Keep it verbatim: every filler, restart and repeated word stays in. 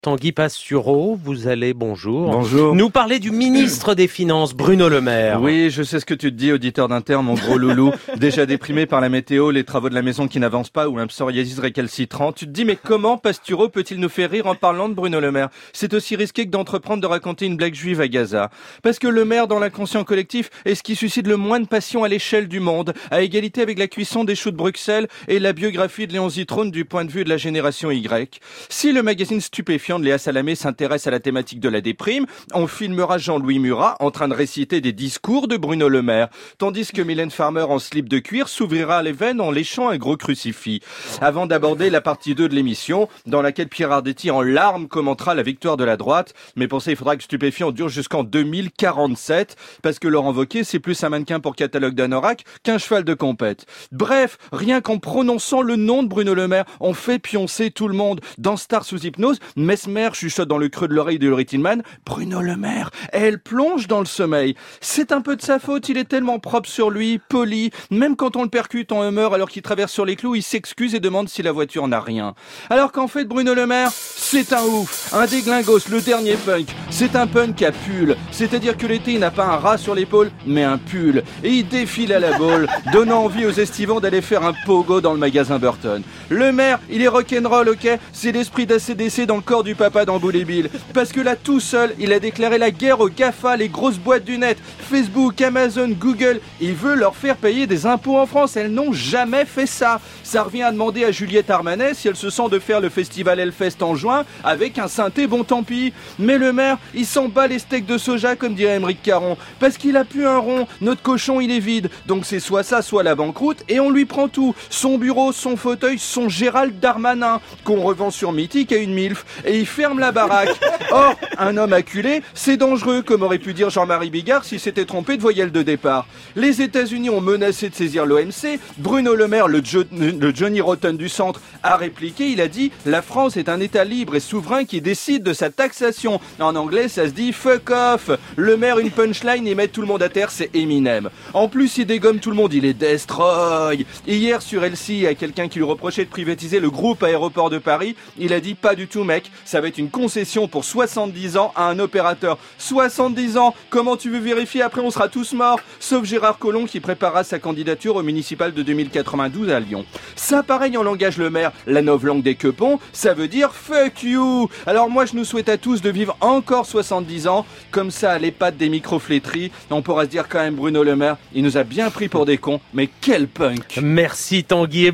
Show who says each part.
Speaker 1: Tanguy Pastureau, vous allez, bonjour.
Speaker 2: Bonjour.
Speaker 1: Nous parler du ministre des Finances, Bruno Le Maire.
Speaker 2: Oui, je sais ce que tu te dis, auditeur d'Inter, mon gros loulou. Déjà déprimé par la météo, les travaux de la maison qui n'avancent pas ou un psoriasis récalcitrant. Tu te dis, mais comment Pastureau peut-il nous faire rire en parlant de Bruno Le Maire? C'est aussi risqué que d'entreprendre de raconter une blague juive à Gaza. Parce que Le Maire, dans l'inconscient collectif, est ce qui suscite le moins de passion à l'échelle du monde, à égalité avec la cuisson des choux de Bruxelles et la biographie de Léon Zitrone du point de vue de la génération Y. Si le magazine Stupéfiant de Léa Salamé s'intéresse à la thématique de la déprime, on filmera Jean-Louis Murat en train de réciter des discours de Bruno Le Maire, tandis que Mylène Farmer en slip de cuir s'ouvrira les veines en léchant un gros crucifix. Avant d'aborder la partie deux de l'émission, dans laquelle Pierre Arditi en larmes commentera la victoire de la droite, mais pour ça il faudra que Stupéfiant dure jusqu'en deux mille quarante-sept, parce que Laurent Wauquiez c'est plus un mannequin pour catalogue d'anorak qu'un cheval de compète. Bref, rien qu'en prononçant le nom de Bruno Le Maire, on fait pioncer tout le monde. Dans Star sous hypnose, Mesmer chuchote dans le creux de l'oreille de Laurie Tillman, Bruno Le Maire, elle plonge dans le sommeil. C'est un peu de sa faute, il est tellement propre sur lui, poli, même quand on le percute en humeur alors qu'il traverse sur les clous, il s'excuse et demande si la voiture n'a rien. Alors qu'en fait Bruno Le Maire, c'est un ouf, un déglingos, le dernier punk. C'est un punk à pull, c'est-à-dire que l'été il n'a pas un rat sur l'épaule, mais un pull. Et il défile à la boule, donnant envie aux estivants d'aller faire un pogo dans le magasin Burton. Le Maire, il est rock'n'roll, ok, c'est l'esprit d'A C D C dans le corps du papa dans Boule et Bill. Parce que là, tout seul, il a déclaré la guerre aux GAFA, les grosses boîtes du net, Facebook, Amazon, Google. Il veut leur faire payer des impôts en France. Elles n'ont jamais fait ça. Ça revient à demander à Juliette Armanet si elle se sent de faire le festival Hellfest en juin avec un synthé, bon tant pis. Mais le Maire, il s'en bat les steaks de soja, comme dirait Émeric Caron. Parce qu'il a plus un rond. Notre cochon, il est vide. Donc c'est soit ça, soit la banqueroute. Et on lui prend tout. Son bureau, son fauteuil, son Gérald Darmanin, qu'on revend sur Mythique à une milf. Et il ferme la baraque. Or, un homme acculé, c'est dangereux, comme aurait pu dire Jean-Marie Bigard s'il s'était trompé de voyelle de départ. Les États-Unis ont menacé de saisir l'O M C. Bruno Le Maire, le, jo- le Johnny Rotten du centre, a répliqué. Il a dit « La France est un État libre et souverain qui décide de sa taxation ». En anglais, ça se dit « fuck off ». Le Maire, une punchline et met tout le monde à terre, c'est Eminem. En plus, il dégomme tout le monde, il est destroy. Hier, sur L C I, à quelqu'un qui lui reprochait de privatiser le groupe Aéroport de Paris, il a dit « Pas du tout, mec, ça va être une concession pour soixante-dix ans à un opérateur. soixante-dix ans, comment tu veux vérifier? Après on sera tous morts, sauf Gérard Collomb qui préparera sa candidature au municipal de deux mille quatre-vingt-douze à Lyon. Ça pareil en langage Le Maire, la novlangue des quepons, ça veut dire fuck you. Alors moi je nous souhaite à tous de vivre encore soixante-dix ans, comme ça à l'épate des micro-flétries, on pourra se dire quand même Bruno Le Maire, il nous a bien pris pour des cons, mais quel punk.
Speaker 1: Merci Tanguy.